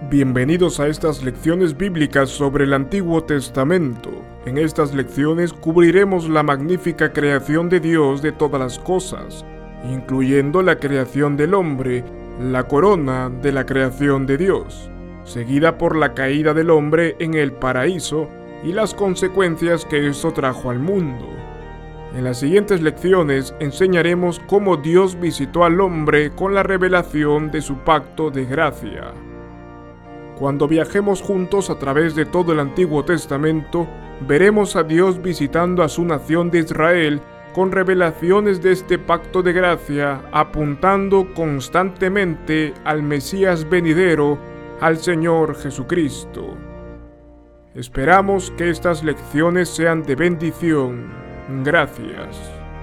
Bienvenidos a estas lecciones bíblicas sobre el Antiguo Testamento. En estas lecciones cubriremos la magnífica creación de Dios de todas las cosas, incluyendo la creación del hombre, la corona de la creación de Dios, seguida por la caída del hombre en el paraíso y las consecuencias que esto trajo al mundo. En las siguientes lecciones enseñaremos cómo Dios visitó al hombre con la revelación de su pacto de gracia. Cuando viajemos juntos a través de todo el Antiguo Testamento, veremos a Dios visitando a su nación de Israel con revelaciones de este pacto de gracia, apuntando constantemente al Mesías venidero, al Señor Jesucristo. Esperamos que estas lecciones sean de bendición. Gracias.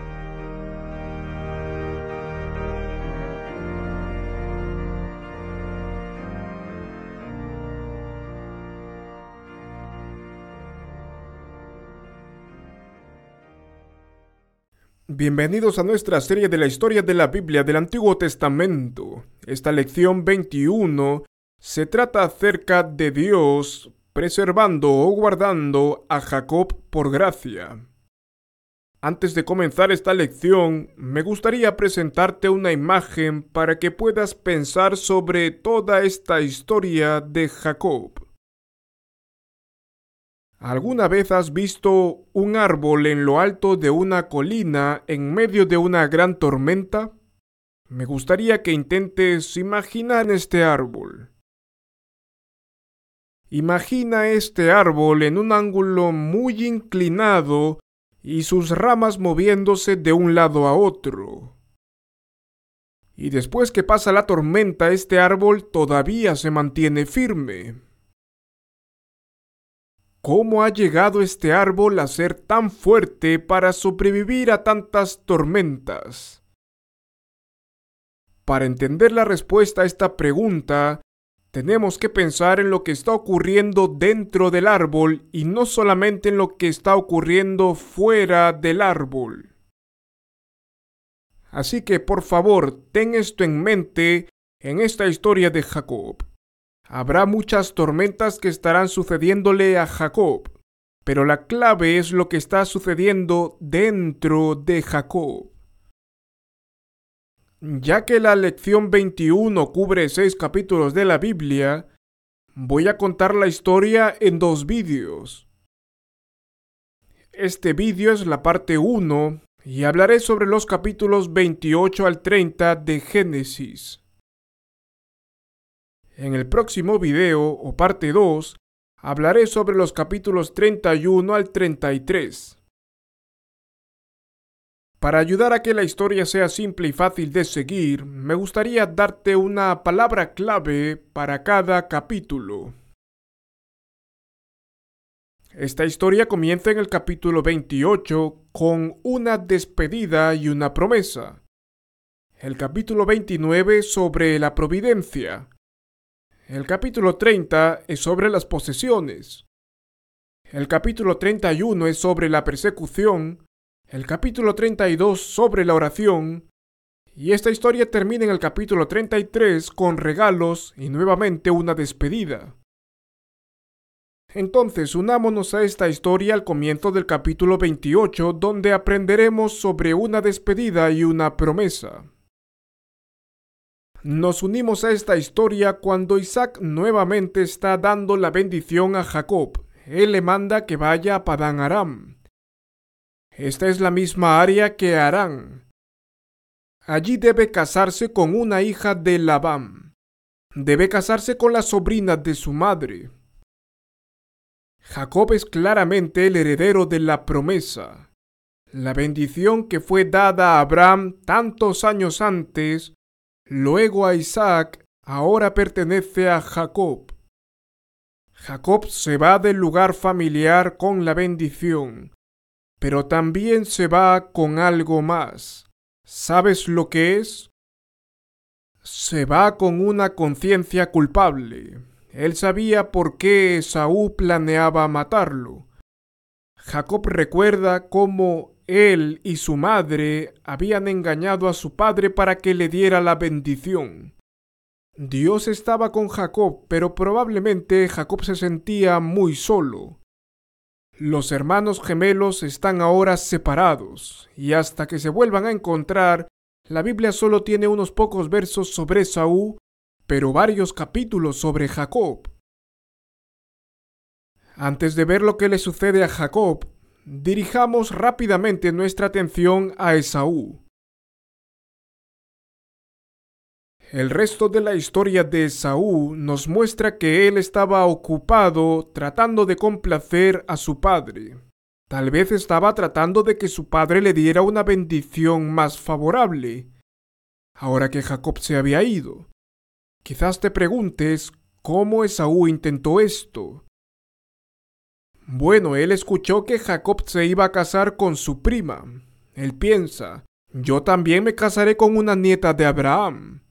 Bienvenidos a nuestra serie de la historia de la Biblia del Antiguo Testamento. Esta lección 21 se trata acerca de Dios preservando o guardando a Jacob por gracia. Antes de comenzar esta lección, me gustaría presentarte una imagen para que puedas pensar sobre toda esta historia de Jacob. ¿Alguna vez has visto un árbol en lo alto de una colina en medio de una gran tormenta? Me gustaría que intentes imaginar este árbol. Imagina este árbol en un ángulo muy inclinado y sus ramas moviéndose de un lado a otro. Y después que pasa la tormenta, este árbol todavía se mantiene firme. ¿Cómo ha llegado este árbol a ser tan fuerte para sobrevivir a tantas tormentas? Para entender la respuesta a esta pregunta, tenemos que pensar en lo que está ocurriendo dentro del árbol y no solamente en lo que está ocurriendo fuera del árbol. Así que, por favor, ten esto en mente en esta historia de Jacob. Habrá muchas tormentas que estarán sucediéndole a Jacob, pero la clave es lo que está sucediendo dentro de Jacob. Ya que la lección 21 cubre 6 capítulos de la Biblia, voy a contar la historia en 2 vídeos. Este vídeo es la parte 1 y hablaré sobre los capítulos 28 al 30 de Génesis. En el próximo video, o parte 2, hablaré sobre los capítulos 31 al 33. Para ayudar a que la historia sea simple y fácil de seguir, me gustaría darte una palabra clave para cada capítulo. Esta historia comienza en el capítulo 28 con una despedida y una promesa. El capítulo 29 sobre la providencia. El capítulo 30 es sobre las posesiones. El capítulo 31 es sobre la persecución. El capítulo 32 sobre la oración. Y esta historia termina en el capítulo 33 con regalos y nuevamente una despedida. Entonces, unámonos a esta historia al comienzo del capítulo 28, donde aprenderemos sobre una despedida y una promesa. Nos unimos a esta historia cuando Isaac nuevamente está dando la bendición a Jacob. Él le manda que vaya a Padán Aram. Esta es la misma área que Harán. Allí debe casarse con una hija de Labán. Debe casarse con la sobrina de su madre. Jacob es claramente el heredero de la promesa. La bendición que fue dada a Abraham tantos años antes, luego a Isaac, ahora pertenece a Jacob. Jacob se va del lugar familiar con la bendición, pero también se va con algo más. ¿Sabes lo que es? Se va con una conciencia culpable. Él sabía por qué Esaú planeaba matarlo. Jacob recuerda cómo él y su madre habían engañado a su padre para que le diera la bendición. Dios estaba con Jacob, pero probablemente Jacob se sentía muy solo. Los hermanos gemelos están ahora separados, y hasta que se vuelvan a encontrar, la Biblia solo tiene unos pocos versos sobre Esaú, pero varios capítulos sobre Jacob. Antes de ver lo que le sucede a Jacob, dirijamos rápidamente nuestra atención a Esaú. El resto de la historia de Esaú nos muestra que él estaba ocupado tratando de complacer a su padre. Tal vez estaba tratando de que su padre le diera una bendición más favorable, ahora que Jacob se había ido. Quizás te preguntes cómo Esaú intentó esto. Bueno, él escuchó que Jacob se iba a casar con su prima. Él piensa, yo también me casaré con una nieta de Abraham.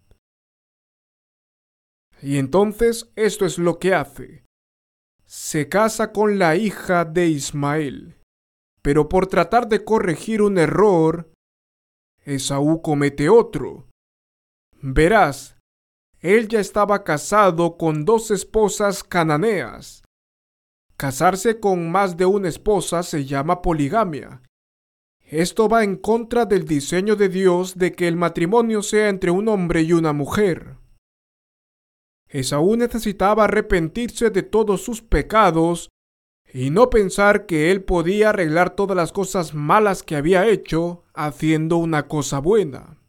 Y entonces esto es lo que hace. Se casa con la hija de Ismael. Pero por tratar de corregir un error, Esaú comete otro. Verás, él ya estaba casado con 2 esposas cananeas. Casarse con más de una esposa se llama poligamia. Esto va en contra del diseño de Dios de que el matrimonio sea entre un hombre y una mujer. Esaú necesitaba arrepentirse de todos sus pecados y no pensar que él podía arreglar todas las cosas malas que había hecho haciendo una cosa buena.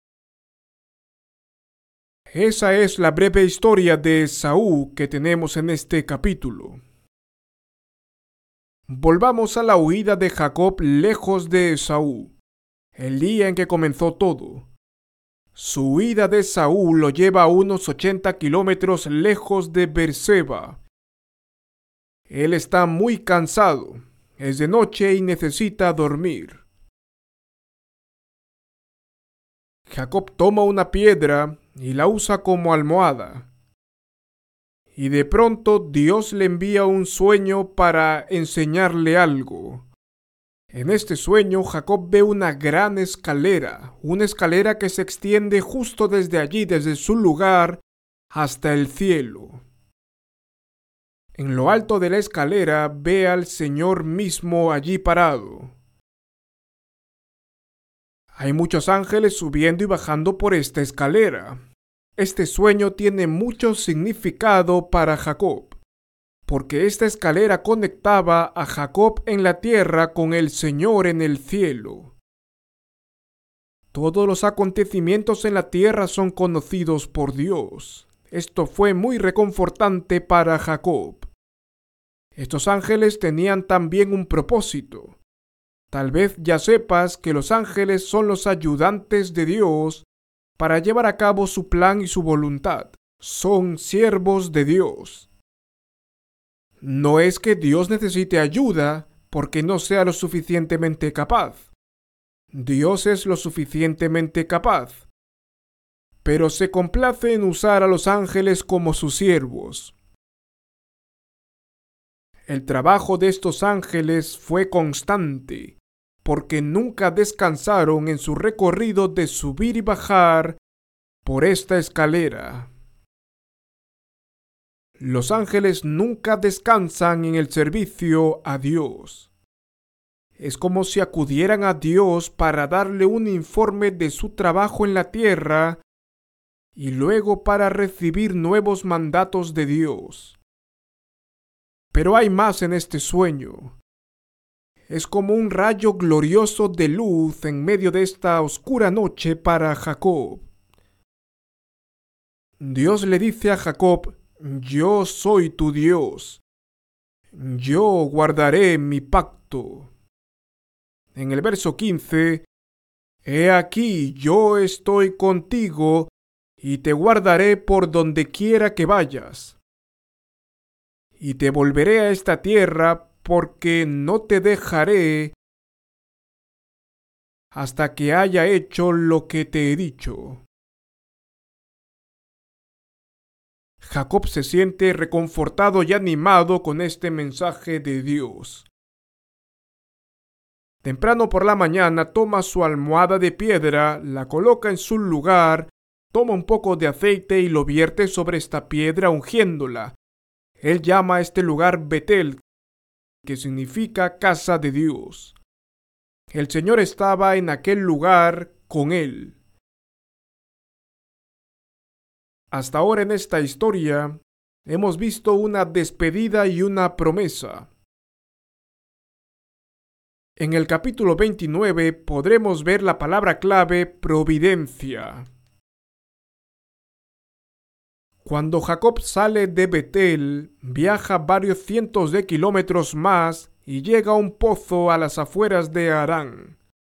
Esa es la breve historia de Esaú que tenemos en este capítulo. Volvamos a la huida de Jacob lejos de Esaú, el día en que comenzó todo. Su huida de Esaú lo lleva a unos 80 kilómetros lejos de Beerseba. Él está muy cansado, es de noche y necesita dormir. Jacob toma una piedra y la usa como almohada. Y de pronto Dios le envía un sueño para enseñarle algo. En este sueño Jacob ve una gran escalera, una escalera que se extiende justo desde allí, desde su lugar, hasta el cielo. En lo alto de la escalera ve al Señor mismo allí parado. Hay muchos ángeles subiendo y bajando por esta escalera. Este sueño tiene mucho significado para Jacob, porque esta escalera conectaba a Jacob en la tierra con el Señor en el cielo. Todos los acontecimientos en la tierra son conocidos por Dios. Esto fue muy reconfortante para Jacob. Estos ángeles tenían también un propósito. Tal vez ya sepas que los ángeles son los ayudantes de Dios para llevar a cabo su plan y su voluntad. Son siervos de Dios. No es que Dios necesite ayuda porque no sea lo suficientemente capaz. Dios es lo suficientemente capaz, pero se complace en usar a los ángeles como sus siervos. El trabajo de estos ángeles fue constante, porque nunca descansaron en su recorrido de subir y bajar por esta escalera. Los ángeles nunca descansan en el servicio a Dios. Es como si acudieran a Dios para darle un informe de su trabajo en la tierra y luego para recibir nuevos mandatos de Dios. Pero hay más en este sueño. Es como un rayo glorioso de luz en medio de esta oscura noche para Jacob. Dios le dice a Jacob: yo soy tu Dios. Yo guardaré mi pacto. En el verso 15, he aquí yo estoy contigo y te guardaré por donde quiera que vayas. Y te volveré a esta tierra porque no te dejaré hasta que haya hecho lo que te he dicho. Jacob se siente reconfortado y animado con este mensaje de Dios. Temprano por la mañana toma su almohada de piedra, la coloca en su lugar toma un poco de aceite y lo vierte sobre esta piedra ungiéndola. Él llama a este lugar Betel, que significa casa de Dios. El Señor estaba en aquel lugar con él. Hasta ahora en esta historia hemos visto una despedida y una promesa. En el capítulo 29 podremos ver la palabra clave providencia. Cuando Jacob sale de Betel, viaja varios cientos de kilómetros más y llega a un pozo a las afueras de Harán.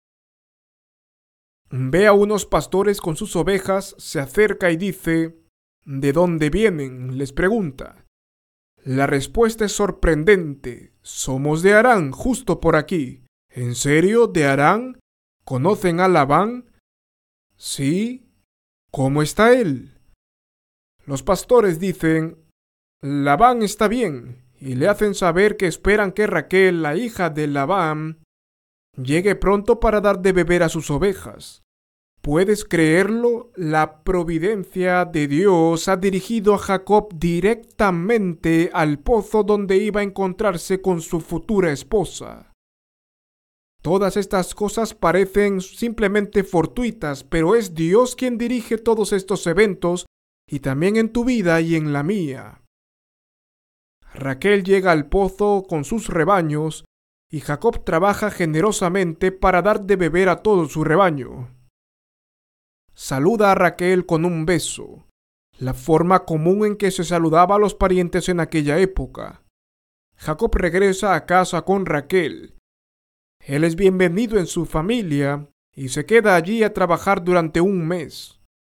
Ve a unos pastores con sus ovejas, se acerca y dice: ¿De dónde vienen?, les pregunta. La respuesta es sorprendente: somos de Harán, justo por aquí. ¿En serio, de Harán? ¿Conocen a Labán? Sí. ¿Cómo está él? Los pastores dicen: Labán está bien, y le hacen saber que esperan que Raquel, la hija de Labán, llegue pronto para dar de beber a sus ovejas. ¿Puedes creerlo? La providencia de Dios ha dirigido a Jacob directamente al pozo donde iba a encontrarse con su futura esposa. Todas estas cosas parecen simplemente fortuitas, pero es Dios quien dirige todos estos eventos, y también en tu vida y en la mía. Raquel llega al pozo con sus rebaños, y Jacob trabaja generosamente para dar de beber a todo su rebaño. Saluda a Raquel con un beso, la forma común en que se saludaba a los parientes en aquella época. Jacob regresa a casa con Raquel. Él es bienvenido en su familia y se queda allí a trabajar durante un mes.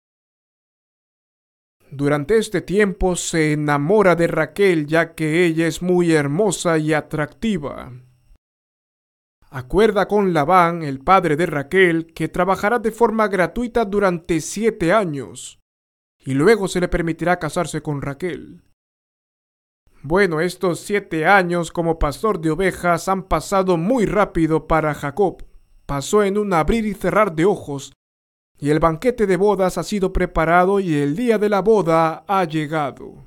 Durante este tiempo se enamora de Raquel, ya que ella es muy hermosa y atractiva. Acuerda con Labán, el padre de Raquel, que trabajará de forma gratuita durante 7 años, y luego se le permitirá casarse con Raquel. Bueno, estos 7 años como pastor de ovejas han pasado muy rápido para Jacob. Pasó en un abrir y cerrar de ojos, y el banquete de bodas ha sido preparado y el día de la boda ha llegado.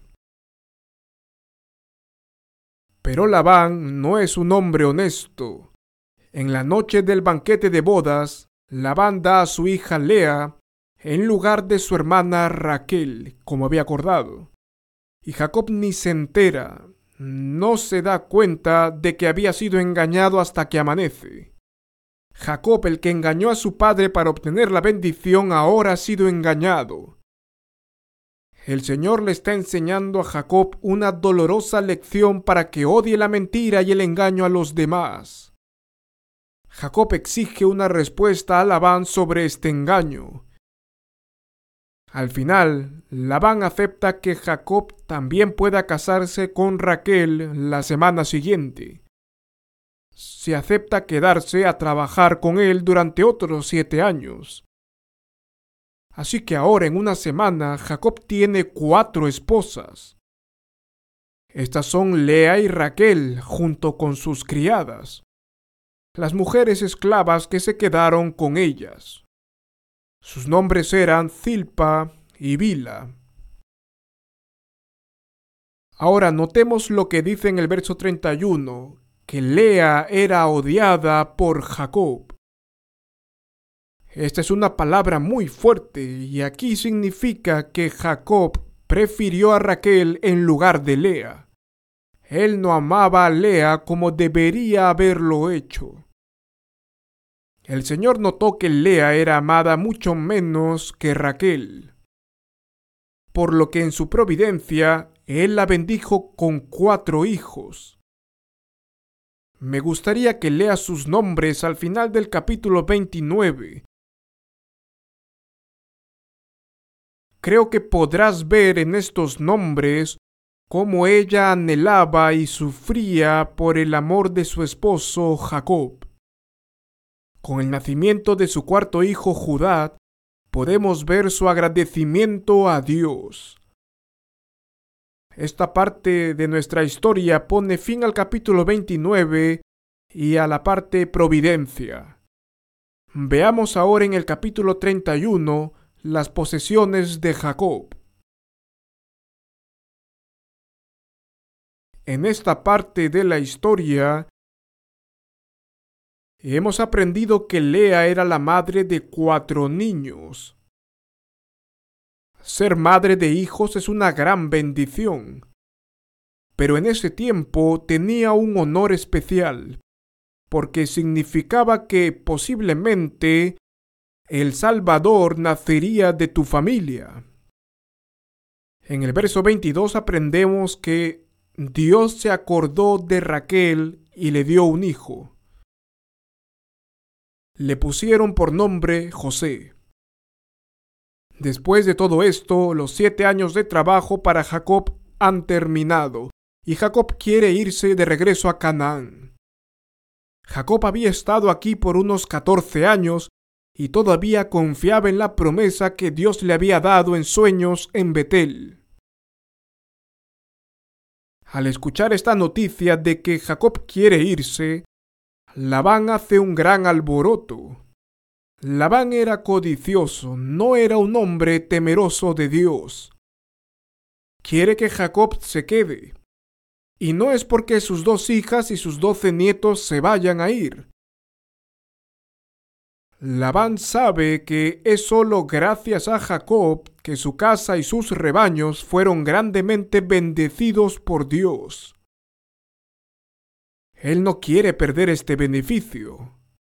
Pero Labán no es un hombre honesto. En la noche del banquete de bodas, Labán da a su hija Lea en lugar de su hermana Raquel, como había acordado. Y Jacob ni se entera, no se da cuenta de que había sido engañado hasta que amanece. Jacob, el que engañó a su padre para obtener la bendición, ahora ha sido engañado. El Señor le está enseñando a Jacob una dolorosa lección para que odie la mentira y el engaño a los demás. Jacob exige una respuesta a Labán sobre este engaño. Al final, Labán acepta que Jacob también pueda casarse con Raquel la semana siguiente. Se acepta quedarse a trabajar con él durante otros 7 años. Así que ahora en una semana Jacob tiene 4 esposas. Estas son Lea y Raquel junto con sus criadas, las mujeres esclavas que se quedaron con ellas. Sus nombres eran Zilpa y Bila. Ahora notemos lo que dice en el verso 31, que Lea era odiada por Jacob. Esta es una palabra muy fuerte y aquí significa que Jacob prefirió a Raquel en lugar de Lea. Él no amaba a Lea como debería haberlo hecho. El Señor notó que Lea era amada mucho menos que Raquel, por lo que en su providencia Él la bendijo con 4 hijos. Me gustaría que leas sus nombres al final del capítulo 29. Creo que podrás ver en estos nombres cómo ella anhelaba y sufría por el amor de su esposo Jacob. Con el nacimiento de su 4º hijo Judá, podemos ver su agradecimiento a Dios. Esta parte de nuestra historia pone fin al capítulo 29 y a la parte providencia. Veamos ahora en el capítulo 31 las posesiones de Jacob. En esta parte de la historia, hemos aprendido que Lea era la madre de 4 niños. Ser madre de hijos es una gran bendición, pero en ese tiempo tenía un honor especial, porque significaba que posiblemente el Salvador nacería de tu familia. En el verso 22 aprendemos que Dios se acordó de Raquel y le dio un hijo. Le pusieron por nombre José. Después de todo esto, los 7 años de trabajo para Jacob han terminado, y Jacob quiere irse de regreso a Canaán. Jacob había estado aquí por unos 14 años y todavía confiaba en la promesa que Dios le había dado en sueños en Betel. Al escuchar esta noticia de que Jacob quiere irse, Labán hace un gran alboroto. Labán era codicioso, no era un hombre temeroso de Dios. Quiere que Jacob se quede. Y no es porque sus 2 hijas y sus 12 nietos se vayan a ir. Labán sabe que es solo gracias a Jacob que su casa y sus rebaños fueron grandemente bendecidos por Dios. Él no quiere perder este beneficio.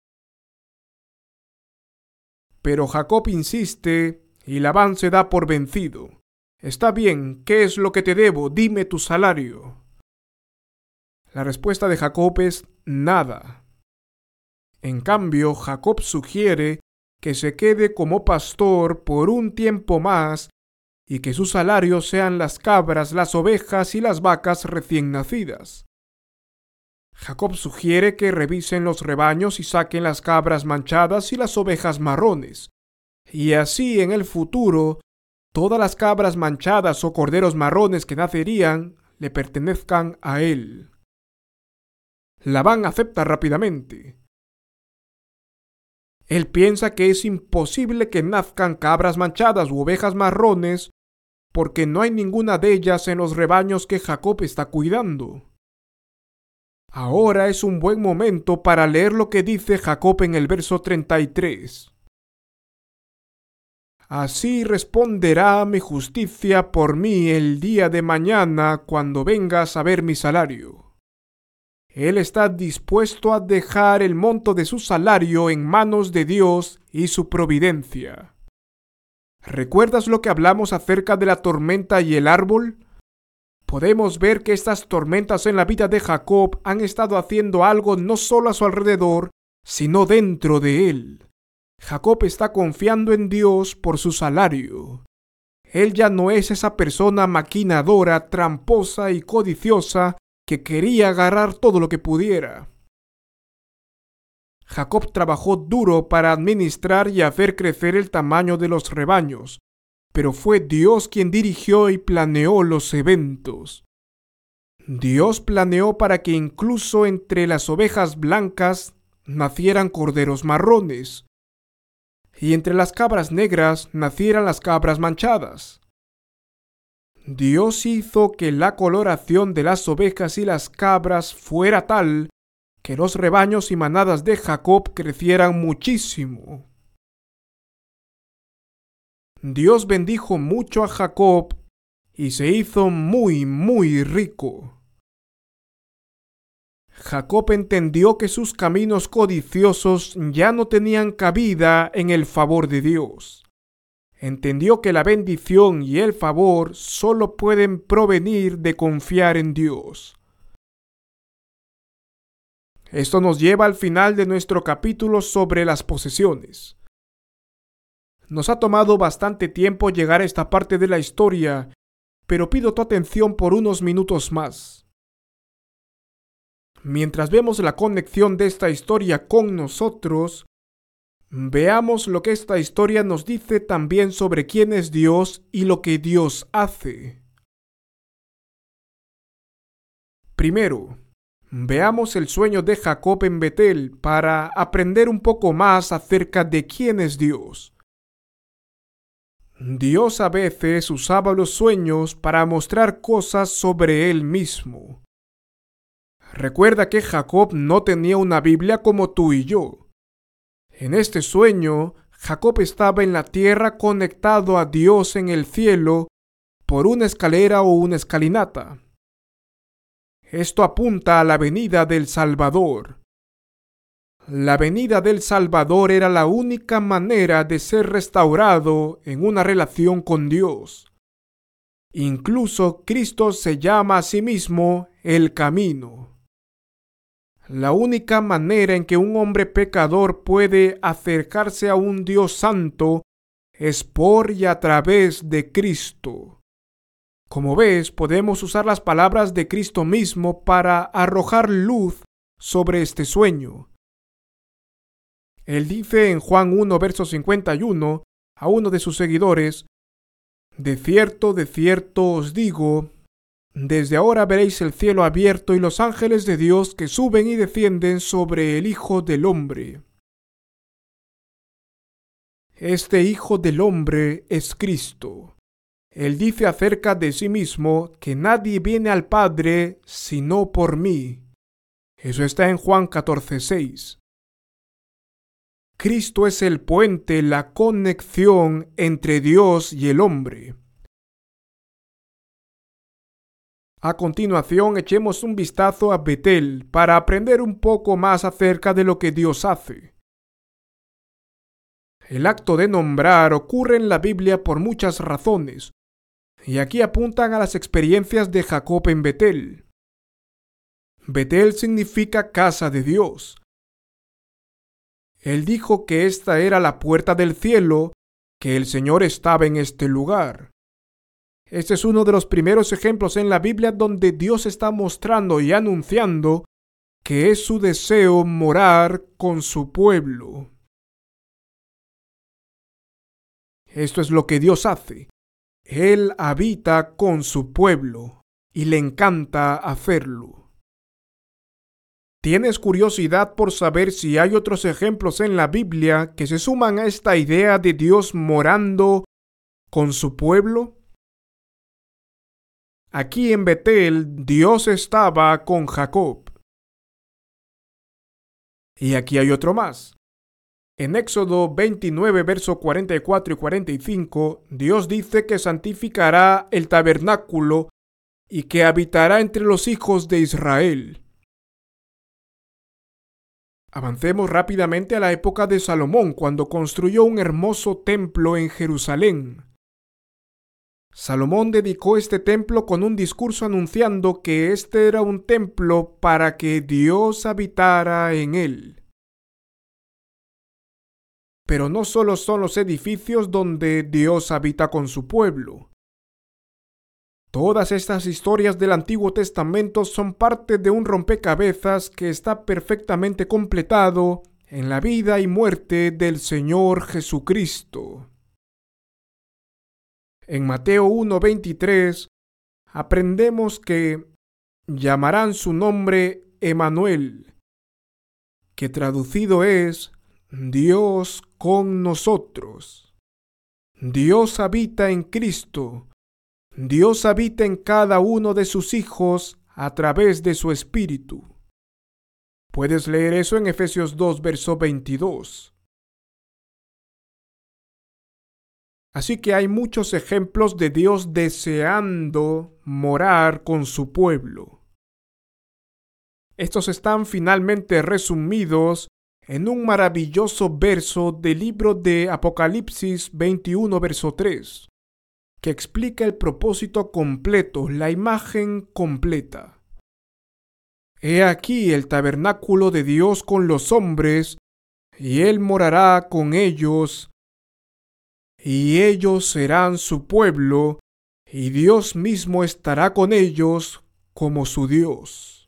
Pero Jacob insiste y Labán se da por vencido. Está bien, ¿qué es lo que te debo? Dime tu salario. La respuesta de Jacob es nada. En cambio, Jacob sugiere que se quede como pastor por un tiempo más y que su salario sean las cabras, las ovejas y las vacas recién nacidas. Jacob sugiere que revisen los rebaños y saquen las cabras manchadas y las ovejas marrones, y así en el futuro todas las cabras manchadas o corderos marrones que nacerían le pertenezcan a él. Labán acepta rápidamente. Él piensa que es imposible que nazcan cabras manchadas u ovejas marrones porque no hay ninguna de ellas en los rebaños que Jacob está cuidando. Ahora es un buen momento para leer lo que dice Jacob en el verso 33. Así responderá mi justicia por mí el día de mañana cuando vengas a ver mi salario. Él está dispuesto a dejar el monto de su salario en manos de Dios y su providencia. ¿Recuerdas lo que hablamos acerca de la tormenta y el árbol? Podemos ver que estas tormentas en la vida de Jacob han estado haciendo algo no solo a su alrededor, sino dentro de él. Jacob está confiando en Dios por su salario. Él ya no es esa persona maquinadora, tramposa y codiciosa que quería agarrar todo lo que pudiera. Jacob trabajó duro para administrar y hacer crecer el tamaño de los rebaños, pero fue Dios quien dirigió y planeó los eventos. Dios planeó para que incluso entre las ovejas blancas nacieran corderos marrones, y entre las cabras negras nacieran las cabras manchadas. Dios hizo que la coloración de las ovejas y las cabras fuera tal que los rebaños y manadas de Jacob crecieran muchísimo. Dios bendijo mucho a Jacob y se hizo muy, muy rico. Jacob entendió que sus caminos codiciosos ya no tenían cabida en el favor de Dios. Entendió que la bendición y el favor solo pueden provenir de confiar en Dios. Esto nos lleva al final de nuestro capítulo sobre las posesiones. Nos ha tomado bastante tiempo llegar a esta parte de la historia, pero pido tu atención por unos minutos más. Mientras vemos la conexión de esta historia con nosotros, veamos lo que esta historia nos dice también sobre quién es Dios y lo que Dios hace. Primero, veamos el sueño de Jacob en Betel para aprender un poco más acerca de quién es Dios. Dios a veces usaba los sueños para mostrar cosas sobre Él mismo. Recuerda que Jacob no tenía una Biblia como tú y yo. En este sueño, Jacob estaba en la tierra conectado a Dios en el cielo por una escalera o una escalinata. Esto apunta a la venida del Salvador. La venida del Salvador era la única manera de ser restaurado en una relación con Dios. Incluso Cristo se llama a sí mismo el camino. La única manera en que un hombre pecador puede acercarse a un Dios santo es por y a través de Cristo. Como ves, podemos usar las palabras de Cristo mismo para arrojar luz sobre este sueño. Él dice en Juan 1, verso 51, a uno de sus seguidores: de cierto os digo, desde ahora veréis el cielo abierto y los ángeles de Dios que suben y descienden sobre el Hijo del Hombre. Este Hijo del Hombre es Cristo. Él dice acerca de sí mismo que nadie viene al Padre sino por mí. Eso está en Juan 14:6. Cristo es el puente, la conexión entre Dios y el hombre. A continuación, echemos un vistazo a Betel para aprender un poco más acerca de lo que Dios hace. El acto de nombrar ocurre en la Biblia por muchas razones, y aquí apuntan a las experiencias de Jacob en Betel. Betel significa casa de Dios. Él dijo que esta era la puerta del cielo, que el Señor estaba en este lugar. Este es uno de los primeros ejemplos en la Biblia donde Dios está mostrando y anunciando que es su deseo morar con su pueblo. Esto es lo que Dios hace. Él habita con su pueblo y le encanta hacerlo. ¿Tienes curiosidad por saber si hay otros ejemplos en la Biblia que se suman a esta idea de Dios morando con su pueblo? Aquí en Betel, Dios estaba con Jacob. Y aquí hay otro más. En Éxodo 29, versos 44 y 45, Dios dice que santificará el tabernáculo y que habitará entre los hijos de Israel. Avancemos rápidamente a la época de Salomón, cuando construyó un hermoso templo en Jerusalén. Salomón dedicó este templo con un discurso anunciando que este era un templo para que Dios habitara en él. Pero no solo son los edificios donde Dios habita con su pueblo. Todas estas historias del Antiguo Testamento son parte de un rompecabezas que está perfectamente completado en la vida y muerte del Señor Jesucristo. En Mateo 1:23 aprendemos que llamarán su nombre Emanuel, que traducido es Dios con nosotros. Dios habita en Cristo. Dios habita en cada uno de sus hijos a través de su Espíritu. Puedes leer eso en Efesios 2, verso 22. Así que hay muchos ejemplos de Dios deseando morar con su pueblo. Estos están finalmente resumidos en un maravilloso verso del libro de Apocalipsis 21, verso 3, que explica el propósito completo, la imagen completa. He aquí el tabernáculo de Dios con los hombres, y Él morará con ellos, y ellos serán su pueblo, y Dios mismo estará con ellos como su Dios.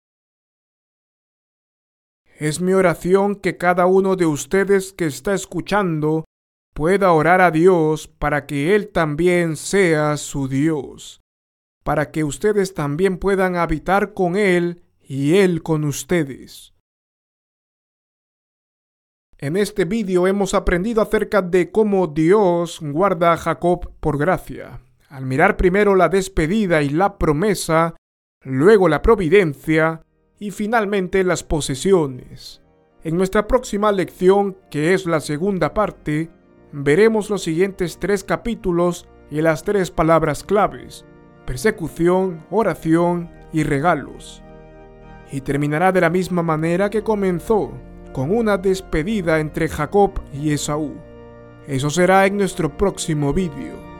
Es mi oración que cada uno de ustedes que está escuchando pueda orar a Dios para que Él también sea su Dios, para que ustedes también puedan habitar con Él y Él con ustedes. En este vídeo hemos aprendido acerca de cómo Dios guarda a Jacob por gracia. Al mirar primero la despedida y la promesa, luego la providencia y finalmente las posesiones. En nuestra próxima lección, que es la segunda parte, veremos los siguientes 3 capítulos y las 3 palabras claves: persecución, oración y regalos. Y terminará de la misma manera que comenzó, con una despedida entre Jacob y Esaú. Eso será en nuestro próximo vídeo.